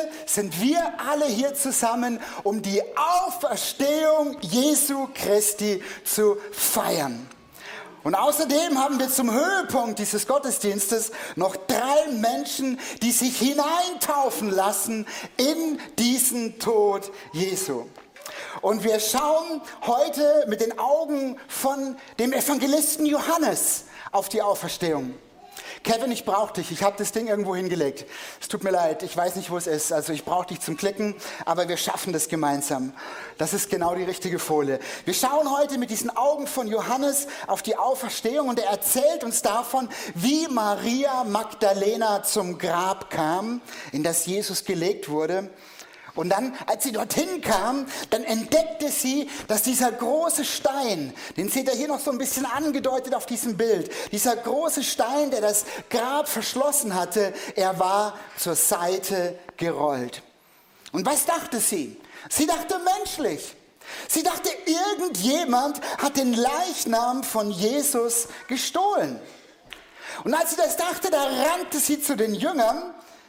sind wir alle hier zusammen, um die Auferstehung Jesu Christi zu feiern. Und außerdem haben wir zum Höhepunkt dieses Gottesdienstes noch 3 Menschen, die sich hineintaufen lassen in diesen Tod Jesu. Und wir schauen heute mit den Augen von dem Evangelisten Johannes auf die Auferstehung. Kevin, ich brauche dich. Ich habe das Ding irgendwo hingelegt. Es tut mir leid, ich weiß nicht, wo es ist. Also ich brauche dich zum Klicken, aber wir schaffen das gemeinsam. Das ist genau die richtige Folie. Wir schauen heute mit diesen Augen von Johannes auf die Auferstehung und er erzählt uns davon, wie Maria Magdalena zum Grab kam, in das Jesus gelegt wurde. Und dann, als sie dorthin kam, dann entdeckte sie, dass dieser große Stein, den seht ihr hier noch so ein bisschen angedeutet auf diesem Bild, dieser große Stein, der das Grab verschlossen hatte, er war zur Seite gerollt. Und was dachte sie? Sie dachte menschlich. Sie dachte, irgendjemand hat den Leichnam von Jesus gestohlen. Und als sie das dachte, da rannte sie zu den Jüngern,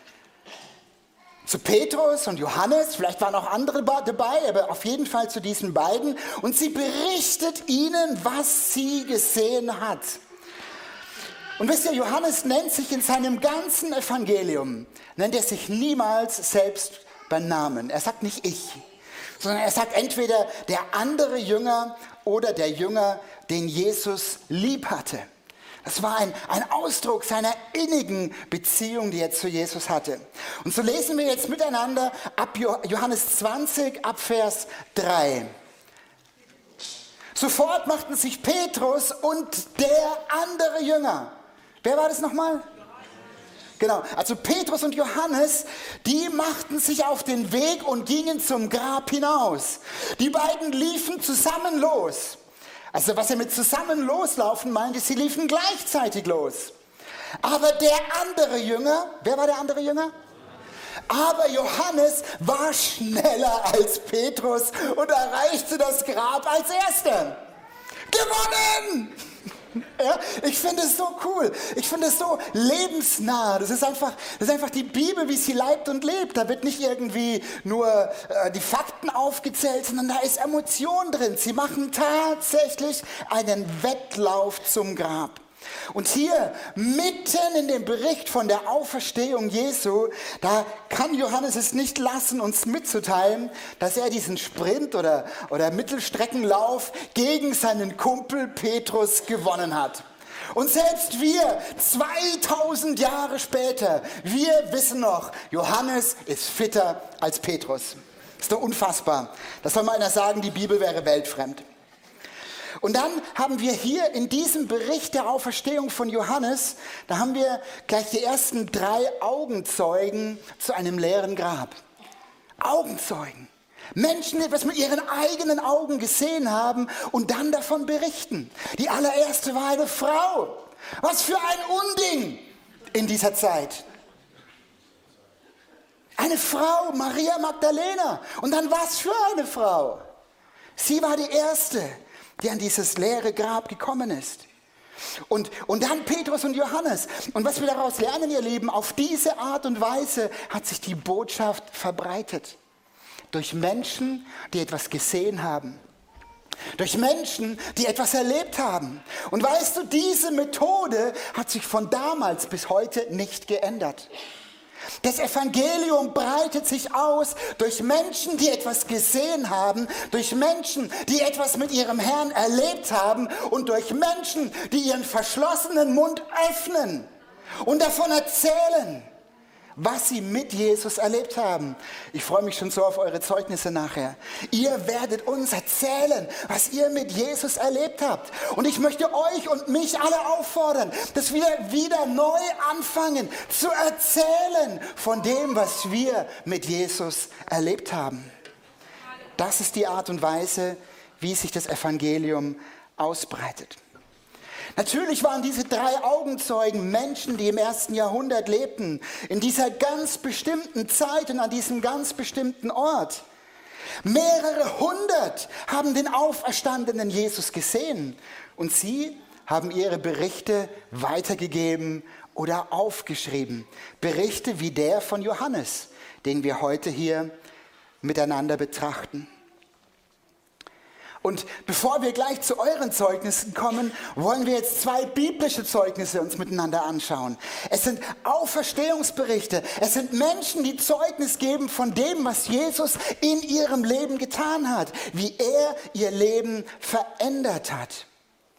zu Petrus und Johannes, vielleicht waren auch andere dabei, aber auf jeden Fall zu diesen beiden. Und sie berichtet ihnen, was sie gesehen hat. Und wisst ihr, Johannes nennt sich in seinem ganzen Evangelium, nennt er sich niemals selbst beim Namen. Er sagt nicht ich, sondern er sagt entweder der andere Jünger oder der Jünger, den Jesus lieb hatte. Das war ein Ausdruck seiner innigen Beziehung, die er zu Jesus hatte. Und so lesen wir jetzt miteinander ab Johannes 20, ab Vers 3. Sofort machten sich Petrus und der andere Jünger. Wer war das nochmal? Genau, also Petrus und Johannes, die machten sich auf den Weg und gingen zum Grab hinaus. Die beiden liefen zusammen los. Also was er mit zusammen loslaufen meinte, sie liefen gleichzeitig los. Aber der andere Jünger, wer war der andere Jünger? Aber Johannes war schneller als Petrus und erreichte das Grab als Erster. Gewonnen! Ja, ich finde es so cool. Ich finde es so lebensnah. Das ist einfach die Bibel, wie sie leibt und lebt. Da wird nicht irgendwie nur die Fakten aufgezählt, sondern da ist Emotion drin. Sie machen tatsächlich einen Wettlauf zum Grab. Und hier, mitten in dem Bericht von der Auferstehung Jesu, da kann Johannes es nicht lassen, uns mitzuteilen, dass er diesen Sprint oder Mittelstreckenlauf gegen seinen Kumpel Petrus gewonnen hat. Und selbst wir, 2000 Jahre später, wir wissen noch, Johannes ist fitter als Petrus. Ist doch unfassbar. Das soll mal einer sagen, die Bibel wäre weltfremd. Und dann haben wir hier in diesem Bericht der Auferstehung von Johannes, da haben wir gleich die ersten 3 Augenzeugen zu einem leeren Grab. Augenzeugen. Menschen, die etwas mit ihren eigenen Augen gesehen haben und dann davon berichten. Die allererste war eine Frau. Was für ein Unding in dieser Zeit. Eine Frau, Maria Magdalena. Und dann was für eine Frau. Sie war die erste, die an dieses leere Grab gekommen ist. Und dann Petrus und Johannes. Und was wir daraus lernen, ihr Lieben, auf diese Art und Weise hat sich die Botschaft verbreitet. Durch Menschen, die etwas gesehen haben. Durch Menschen, die etwas erlebt haben. Und weißt du, diese Methode hat sich von damals bis heute nicht geändert. Das Evangelium breitet sich aus durch Menschen, die etwas gesehen haben, durch Menschen, die etwas mit ihrem Herrn erlebt haben und durch Menschen, die ihren verschlossenen Mund öffnen und davon erzählen, was sie mit Jesus erlebt haben. Ich freue mich schon so auf eure Zeugnisse nachher. Ihr werdet uns erzählen, was ihr mit Jesus erlebt habt. Und ich möchte euch und mich alle auffordern, dass wir wieder neu anfangen zu erzählen von dem, was wir mit Jesus erlebt haben. Das ist die Art und Weise, wie sich das Evangelium ausbreitet. Natürlich waren diese 3 Augenzeugen Menschen, die im 1. Jahrhundert lebten, in dieser ganz bestimmten Zeit und an diesem ganz bestimmten Ort. Mehrere hundert haben den auferstandenen Jesus gesehen und sie haben ihre Berichte weitergegeben oder aufgeschrieben. Berichte wie der von Johannes, den wir heute hier miteinander betrachten. Und bevor wir gleich zu euren Zeugnissen kommen, wollen wir jetzt 2 biblische Zeugnisse uns miteinander anschauen. Es sind Auferstehungsberichte. Es sind Menschen, die Zeugnis geben von dem, was Jesus in ihrem Leben getan hat, wie er ihr Leben verändert hat.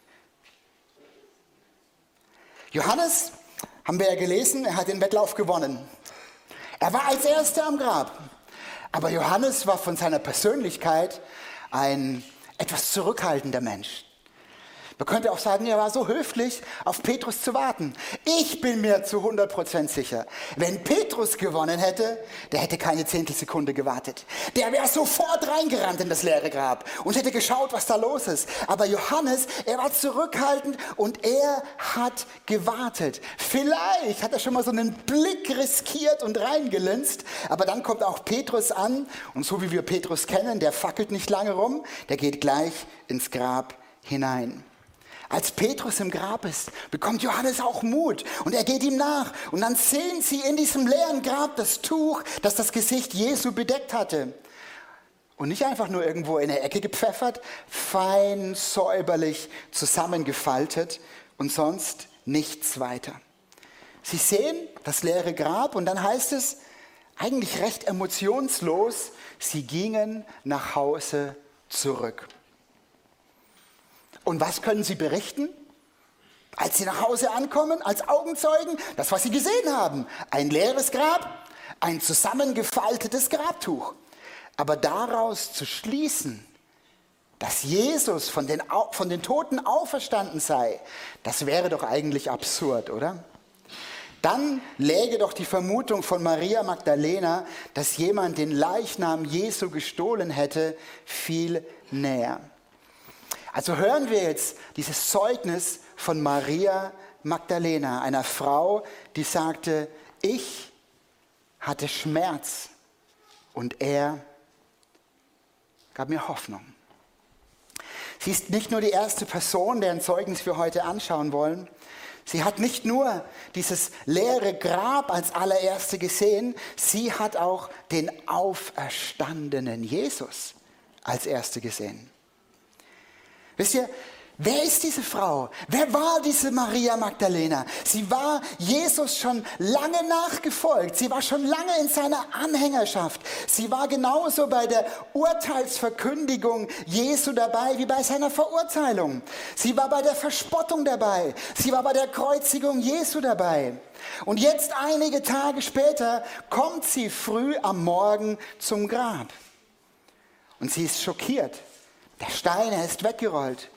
Johannes, haben wir ja gelesen, er hat den Wettlauf gewonnen. Er war als Erster am Grab. Aber Johannes war von seiner Persönlichkeit ein etwas zurückhaltender Mensch. Man könnte auch sagen, er war so höflich, auf Petrus zu warten. Ich bin mir zu 100% sicher, wenn Petrus gewonnen hätte, der hätte keine Zehntelsekunde gewartet. Der wäre sofort reingerannt in das leere Grab und hätte geschaut, was da los ist. Aber Johannes, er war zurückhaltend und er hat gewartet. Vielleicht hat er schon mal so einen Blick riskiert und reingelinst, aber dann kommt auch Petrus an und so wie wir Petrus kennen, der fackelt nicht lange rum, der geht gleich ins Grab hinein. Als Petrus im Grab ist, bekommt Johannes auch Mut und er geht ihm nach. Und dann sehen sie in diesem leeren Grab das Tuch, das das Gesicht Jesu bedeckt hatte. Und nicht einfach nur irgendwo in der Ecke gepfeffert, fein säuberlich zusammengefaltet und sonst nichts weiter. Sie sehen das leere Grab und dann heißt es, eigentlich recht emotionslos, sie gingen nach Hause zurück. Und was können sie berichten? Als sie nach Hause ankommen, als Augenzeugen, das, was sie gesehen haben. Ein leeres Grab, ein zusammengefaltetes Grabtuch. Aber daraus zu schließen, dass Jesus von den Toten auferstanden sei, das wäre doch eigentlich absurd, oder? Dann läge doch die Vermutung von Maria Magdalena, dass jemand den Leichnam Jesu gestohlen hätte, viel näher. Also hören wir jetzt dieses Zeugnis von Maria Magdalena, einer Frau, die sagte, ich hatte Schmerz und er gab mir Hoffnung. Sie ist nicht nur die erste Person, deren Zeugnis wir heute anschauen wollen. Sie hat nicht nur dieses leere Grab als allererste gesehen, sie hat auch den auferstandenen Jesus als erste gesehen. Wisst ihr, wer ist diese Frau? Wer war diese Maria Magdalena? Sie war Jesus schon lange nachgefolgt. Sie war schon lange in seiner Anhängerschaft. Sie war genauso bei der Urteilsverkündigung Jesu dabei wie bei seiner Verurteilung. Sie war bei der Verspottung dabei. Sie war bei der Kreuzigung Jesu dabei. Und jetzt einige Tage später kommt sie früh am Morgen zum Grab. Und sie ist schockiert. Der Stein, er ist weggerollt.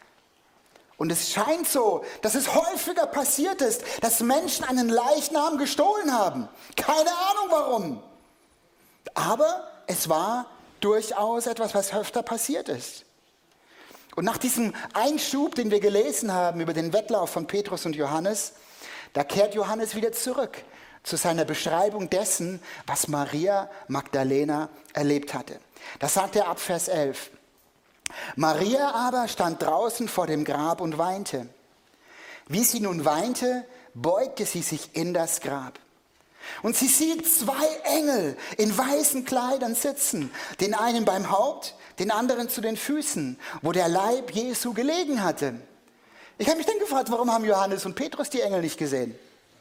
Und es scheint so, dass es häufiger passiert ist, dass Menschen einen Leichnam gestohlen haben. Keine Ahnung warum. Aber es war durchaus etwas, was öfter passiert ist. Und nach diesem Einschub, den wir gelesen haben über den Wettlauf von Petrus und Johannes, da kehrt Johannes wieder zurück zu seiner Beschreibung dessen, was Maria Magdalena erlebt hatte. Das sagt er ab Vers 11. Maria aber stand draußen vor dem Grab und weinte. Wie sie nun weinte, beugte sie sich in das Grab. Und sie sieht 2 Engel in weißen Kleidern sitzen, den einen beim Haupt, den anderen zu den Füßen, wo der Leib Jesu gelegen hatte. Ich habe mich dann gefragt, warum haben Johannes und Petrus die Engel nicht gesehen?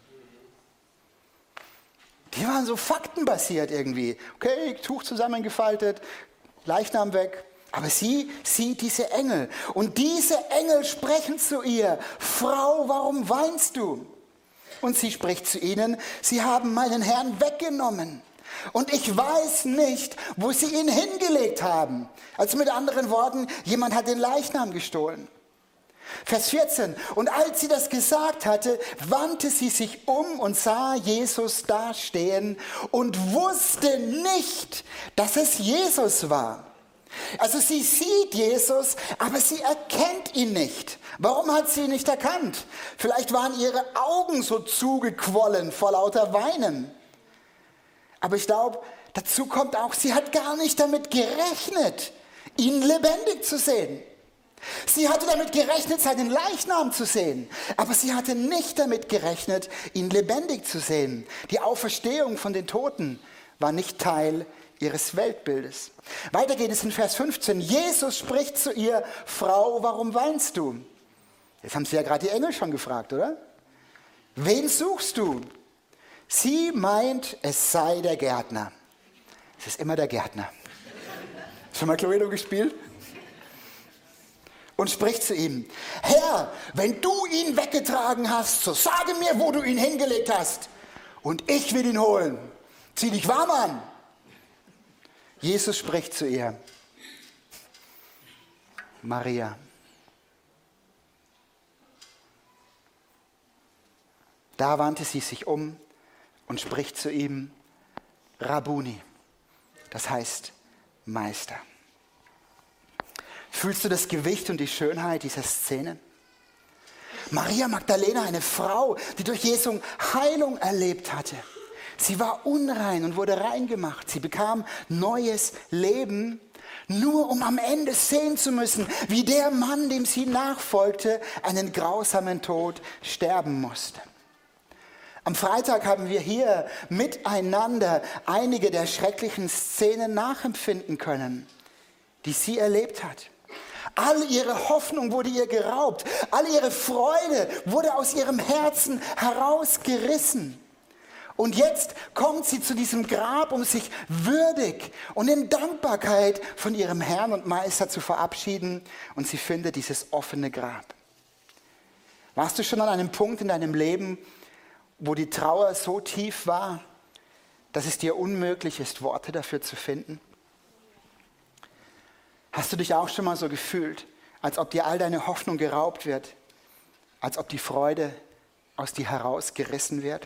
Die waren so faktenbasiert irgendwie. Okay, Tuch zusammengefaltet, Leichnam weg. Aber sie sieht diese Engel und diese Engel sprechen zu ihr, Frau, warum weinst du? Und sie spricht zu ihnen, sie haben meinen Herrn weggenommen und ich weiß nicht, wo sie ihn hingelegt haben. Also mit anderen Worten, jemand hat den Leichnam gestohlen. Vers 14, und als sie das gesagt hatte, wandte sie sich um und sah Jesus dastehen und wusste nicht, dass es Jesus war. Also sie sieht Jesus, aber sie erkennt ihn nicht. Warum hat sie ihn nicht erkannt? Vielleicht waren ihre Augen so zugequollen vor lauter Weinen. Aber ich glaube, dazu kommt auch, sie hat gar nicht damit gerechnet, ihn lebendig zu sehen. Sie hatte damit gerechnet, seinen Leichnam zu sehen. Aber sie hatte nicht damit gerechnet, ihn lebendig zu sehen. Die Auferstehung von den Toten war nicht Teil ihres Weltbildes. Weiter geht es in Vers 15. Jesus spricht zu ihr: Frau, warum weinst du? Jetzt haben sie ja gerade die Engel schon gefragt, oder? Wen suchst du? Sie meint, es sei der Gärtner. Es ist immer der Gärtner. Schon mal Cluedo gespielt? Und spricht zu ihm: Herr, wenn du ihn weggetragen hast, so sage mir, wo du ihn hingelegt hast. Und ich will ihn holen. Zieh dich warm an. Jesus spricht zu ihr: Maria. Da wandte sie sich um und spricht zu ihm: Rabbuni. Das heißt Meister. Fühlst du das Gewicht und die Schönheit dieser Szene? Maria Magdalena, eine Frau, die durch Jesu Heilung erlebt hatte. Sie war unrein und wurde rein gemacht. Sie bekam neues Leben, nur um am Ende sehen zu müssen, wie der Mann, dem sie nachfolgte, einen grausamen Tod sterben musste. Am Freitag haben wir hier miteinander einige der schrecklichen Szenen nachempfinden können, die sie erlebt hat. All ihre Hoffnung wurde ihr geraubt. All ihre Freude wurde aus ihrem Herzen herausgerissen. Und jetzt kommt sie zu diesem Grab, um sich würdig und in Dankbarkeit von ihrem Herrn und Meister zu verabschieden. Und sie findet dieses offene Grab. Warst du schon an einem Punkt in deinem Leben, wo die Trauer so tief war, dass es dir unmöglich ist, Worte dafür zu finden? Hast du dich auch schon mal so gefühlt, als ob dir all deine Hoffnung geraubt wird, als ob die Freude aus dir herausgerissen wird?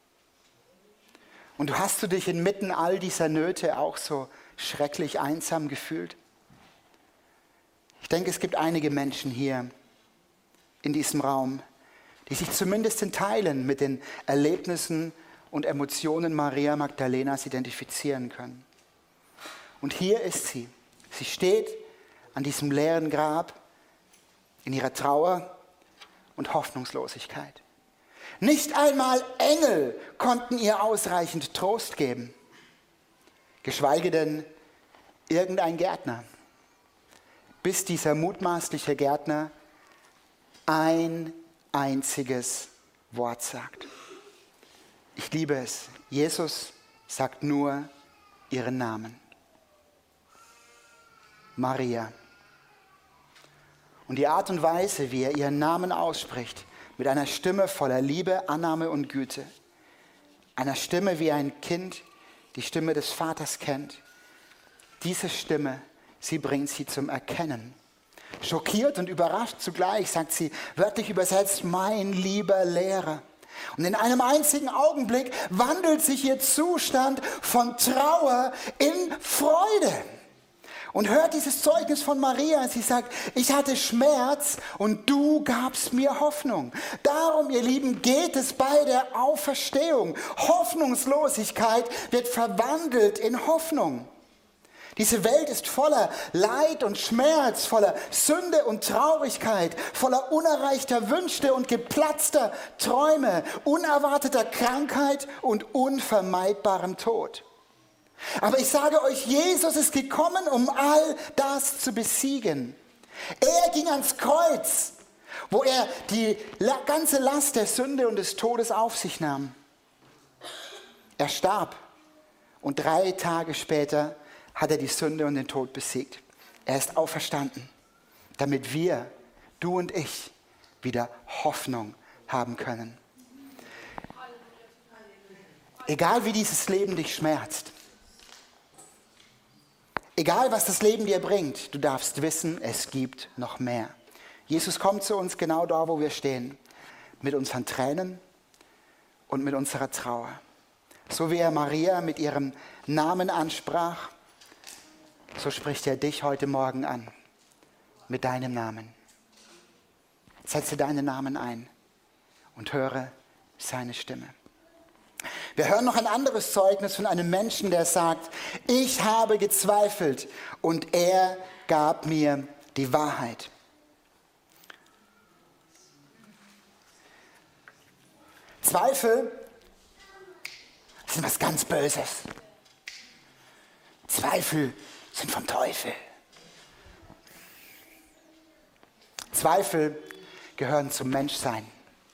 Und hast du dich inmitten all dieser Nöte auch so schrecklich einsam gefühlt? Ich denke, es gibt einige Menschen hier in diesem Raum, die sich zumindest in Teilen mit den Erlebnissen und Emotionen Maria Magdalenas identifizieren können. Und hier ist sie. Sie steht an diesem leeren Grab in ihrer Trauer und Hoffnungslosigkeit. Nicht einmal Engel konnten ihr ausreichend Trost geben, geschweige denn irgendein Gärtner, bis dieser mutmaßliche Gärtner ein einziges Wort sagt. Ich liebe es. Jesus sagt nur ihren Namen. Maria. Und die Art und Weise, wie er ihren Namen ausspricht, mit einer Stimme voller Liebe, Annahme und Güte, einer Stimme, wie ein Kind die Stimme des Vaters kennt, diese Stimme, sie bringt sie zum Erkennen. Schockiert und überrascht zugleich, sagt sie, wörtlich übersetzt, mein lieber Lehrer. Und in einem einzigen Augenblick wandelt sich ihr Zustand von Trauer in Freude. Und hört dieses Zeugnis von Maria. Sie sagt, ich hatte Schmerz und du gabst mir Hoffnung. Darum, ihr Lieben, geht es bei der Auferstehung. Hoffnungslosigkeit wird verwandelt in Hoffnung. Diese Welt ist voller Leid und Schmerz, voller Sünde und Traurigkeit, voller unerreichter Wünsche und geplatzter Träume, unerwarteter Krankheit und unvermeidbarem Tod. Aber ich sage euch, Jesus ist gekommen, um all das zu besiegen. Er ging ans Kreuz, wo er die ganze Last der Sünde und des Todes auf sich nahm. Er starb und 3 Tage später hat er die Sünde und den Tod besiegt. Er ist auferstanden, damit wir, du und ich, wieder Hoffnung haben können. Egal wie dieses Leben dich schmerzt, egal was das Leben dir bringt, du darfst wissen, es gibt noch mehr. Jesus kommt zu uns genau da, wo wir stehen, mit unseren Tränen und mit unserer Trauer. So wie er Maria mit ihrem Namen ansprach, so spricht er dich heute Morgen an, mit deinem Namen. Setze deinen Namen ein und höre seine Stimme. Wir hören noch ein anderes Zeugnis von einem Menschen, der sagt, ich habe gezweifelt und er gab mir die Wahrheit. Zweifel sind was ganz Böses. Zweifel sind vom Teufel. Zweifel gehören zum Menschsein.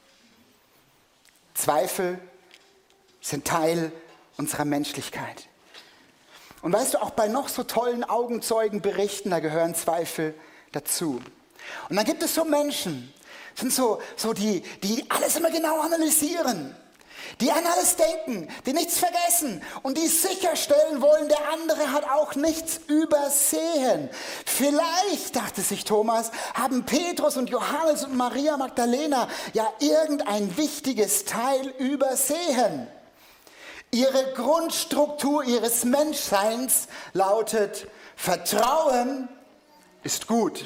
Zweifel sind Teil unserer Menschlichkeit. Und weißt du, auch bei noch so tollen Augenzeugenberichten, da gehören Zweifel dazu. Und dann gibt es so Menschen, sind so die alles immer genau analysieren, die an alles denken, die nichts vergessen und die sicherstellen wollen, der andere hat auch nichts übersehen. Vielleicht, dachte sich Thomas, haben Petrus und Johannes und Maria Magdalena ja irgendein wichtiges Teil übersehen. Ihre Grundstruktur ihres Menschseins lautet: Vertrauen ist gut.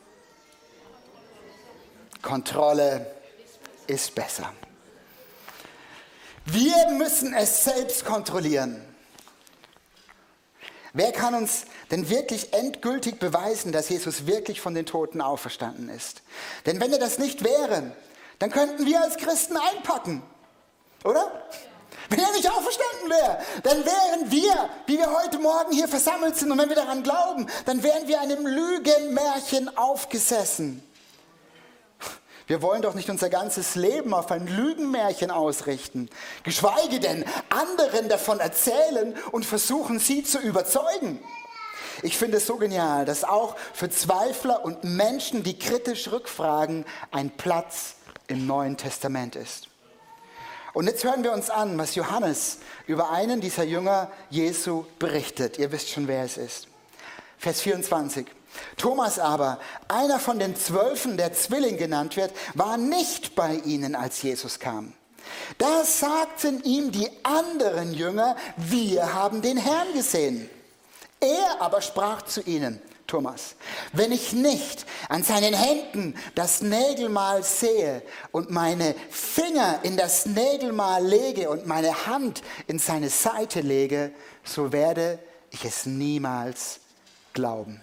Kontrolle ist besser. Wir müssen es selbst kontrollieren. Wer kann uns denn wirklich endgültig beweisen, dass Jesus wirklich von den Toten auferstanden ist? Denn wenn er das nicht wäre, dann könnten wir als Christen einpacken, oder? Wenn er nicht auferstanden wäre, dann wären wir, wie wir heute Morgen hier versammelt sind, und wenn wir daran glauben, dann wären wir einem Lügenmärchen aufgesessen. Wir wollen doch nicht unser ganzes Leben auf ein Lügenmärchen ausrichten, geschweige denn anderen davon erzählen und versuchen, sie zu überzeugen. Ich finde es so genial, dass auch für Zweifler und Menschen, die kritisch rückfragen, ein Platz im Neuen Testament ist. Und jetzt hören wir uns an, was Johannes über einen dieser Jünger Jesu berichtet. Ihr wisst schon, wer es ist. Vers 24. Thomas aber, einer von den 12, der Zwilling genannt wird, war nicht bei ihnen, als Jesus kam. Da sagten ihm die anderen Jünger: Wir haben den Herrn gesehen. Er aber sprach zu ihnen: Thomas, wenn ich nicht an seinen Händen das Nägelmal sehe und meine Finger in das Nägelmal lege und meine Hand in seine Seite lege, so werde ich es niemals glauben.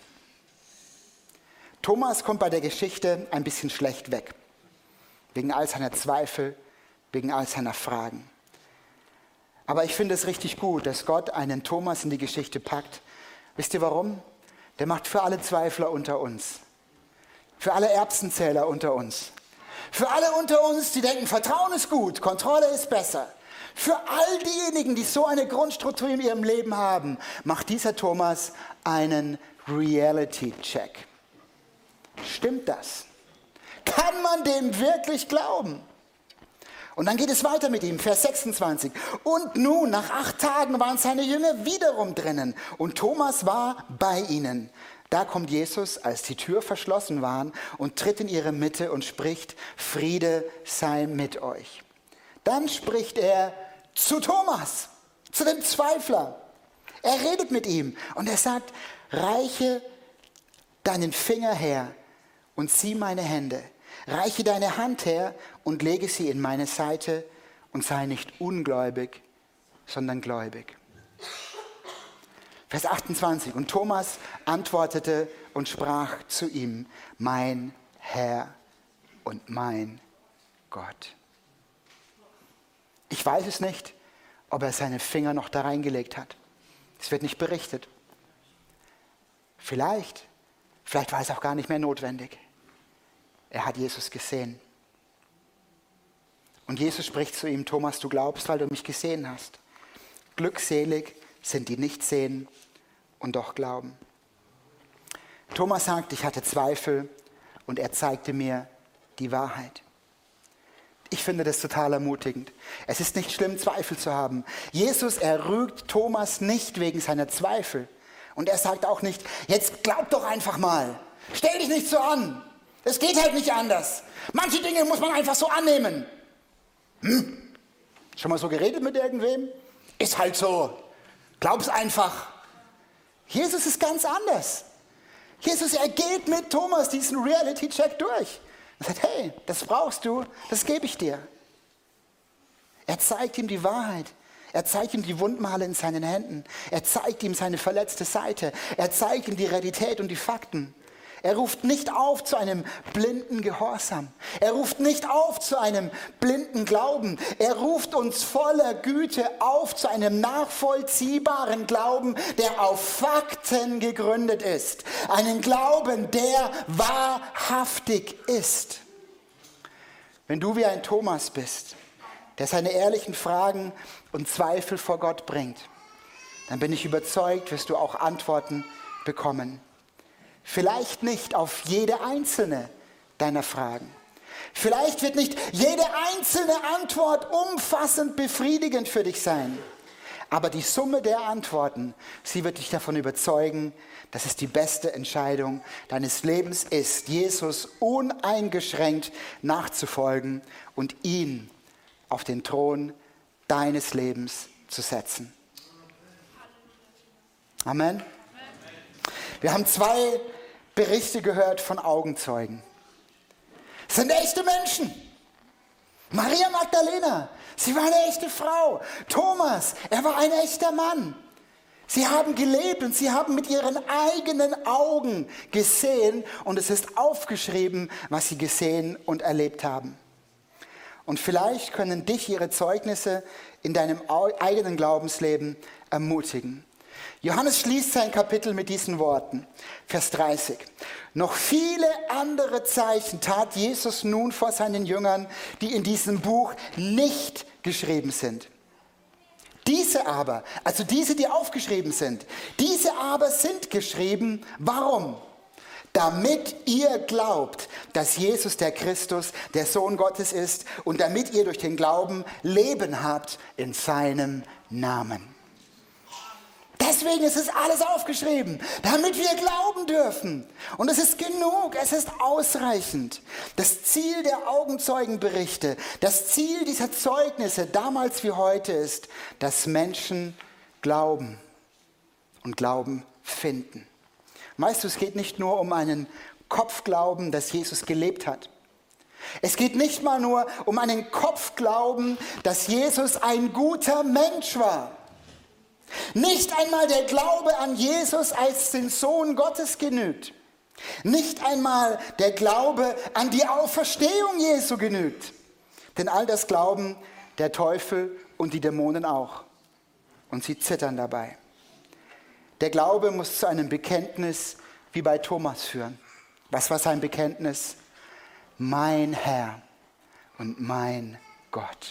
Thomas kommt bei der Geschichte ein bisschen schlecht weg, wegen all seiner Zweifel, wegen all seiner Fragen. Aber ich finde es richtig gut, dass Gott einen Thomas in die Geschichte packt. Wisst ihr warum? Der macht für alle Zweifler unter uns, für alle Erbsenzähler unter uns, für alle unter uns, die denken, Vertrauen ist gut, Kontrolle ist besser. Für all diejenigen, die so eine Grundstruktur in ihrem Leben haben, macht dieser Thomas einen Reality-Check. Stimmt das? Kann man dem wirklich glauben? Und dann geht es weiter mit ihm, Vers 26. Und nun, nach 8 Tagen waren seine Jünger wiederum drinnen und Thomas war bei ihnen. Da kommt Jesus, als die Tür verschlossen war, und tritt in ihre Mitte und spricht: Friede sei mit euch. Dann spricht er zu Thomas, zu dem Zweifler. Er redet mit ihm und er sagt: Reiche deinen Finger her und sieh meine Hände. Reiche deine Hand her und lege sie in meine Seite und sei nicht ungläubig, sondern gläubig. Vers 28. Und Thomas antwortete und sprach zu ihm: Mein Herr und mein Gott. Ich weiß es nicht, ob er seine Finger noch da reingelegt hat. Es wird nicht berichtet. Vielleicht war es auch gar nicht mehr notwendig. Er hat Jesus gesehen. Und Jesus spricht zu ihm: Thomas, du glaubst, weil du mich gesehen hast. Glückselig sind die nicht sehen und doch glauben. Thomas sagt, ich hatte Zweifel und er zeigte mir die Wahrheit. Ich finde das total ermutigend. Es ist nicht schlimm, Zweifel zu haben. Jesus, er rügt Thomas nicht wegen seiner Zweifel. Und er sagt auch nicht: Jetzt glaub doch einfach mal. Stell dich nicht so an. Es geht halt nicht anders. Manche Dinge muss man einfach so annehmen. Schon mal so geredet mit irgendwem? Ist halt so. Glaub's einfach. Jesus ist ganz anders. Jesus, er geht mit Thomas diesen Reality-Check durch. Er sagt: Hey, das brauchst du, das gebe ich dir. Er zeigt ihm die Wahrheit. Er zeigt ihm die Wundmale in seinen Händen. Er zeigt ihm seine verletzte Seite. Er zeigt ihm die Realität und die Fakten. Er ruft nicht auf zu einem blinden Gehorsam. Er ruft nicht auf zu einem blinden Glauben. Er ruft uns voller Güte auf zu einem nachvollziehbaren Glauben, der auf Fakten gegründet ist. Einen Glauben, der wahrhaftig ist. Wenn du wie ein Thomas bist, der seine ehrlichen Fragen und Zweifel vor Gott bringt, dann bin ich überzeugt, wirst du auch Antworten bekommen. Vielleicht nicht auf jede einzelne deiner Fragen. Vielleicht wird nicht jede einzelne Antwort umfassend befriedigend für dich sein. Aber die Summe der Antworten, sie wird dich davon überzeugen, dass es die beste Entscheidung deines Lebens ist, Jesus uneingeschränkt nachzufolgen und ihn auf den Thron deines Lebens zu setzen. Amen. Wir haben 2 Berichte gehört von Augenzeugen. Es sind echte Menschen. Maria Magdalena, sie war eine echte Frau. Thomas, er war ein echter Mann. Sie haben gelebt und sie haben mit ihren eigenen Augen gesehen und es ist aufgeschrieben, was sie gesehen und erlebt haben. Und vielleicht können dich ihre Zeugnisse in deinem eigenen Glaubensleben ermutigen. Johannes schließt sein Kapitel mit diesen Worten, Vers 30. Noch viele andere Zeichen tat Jesus nun vor seinen Jüngern, die in diesem Buch nicht geschrieben sind. Diese aber, also diese, die aufgeschrieben sind, diese aber sind geschrieben. Warum? Damit ihr glaubt, dass Jesus der Christus, der Sohn Gottes ist und damit ihr durch den Glauben Leben habt in seinem Namen. Deswegen ist es alles aufgeschrieben, damit wir glauben dürfen. Und es ist genug, es ist ausreichend. Das Ziel der Augenzeugenberichte, das Ziel dieser Zeugnisse damals wie heute ist, dass Menschen glauben und Glauben finden. Weißt du, es geht nicht nur um einen Kopfglauben, dass Jesus gelebt hat. Es geht nicht mal nur um einen Kopfglauben, dass Jesus ein guter Mensch war. Nicht einmal der Glaube an Jesus als den Sohn Gottes genügt. Nicht einmal der Glaube an die Auferstehung Jesu genügt. Denn all das glauben der Teufel und die Dämonen auch. Und sie zittern dabei. Der Glaube muss zu einem Bekenntnis wie bei Thomas führen. Was war sein Bekenntnis? Mein Herr und mein Gott.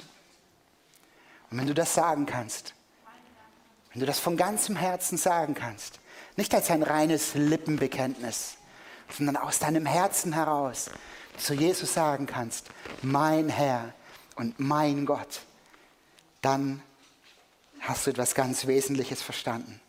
Und wenn du das sagen kannst, wenn du das von ganzem Herzen sagen kannst, nicht als ein reines Lippenbekenntnis, sondern aus deinem Herzen heraus zu Jesus sagen kannst, mein Herr und mein Gott, dann hast du etwas ganz Wesentliches verstanden.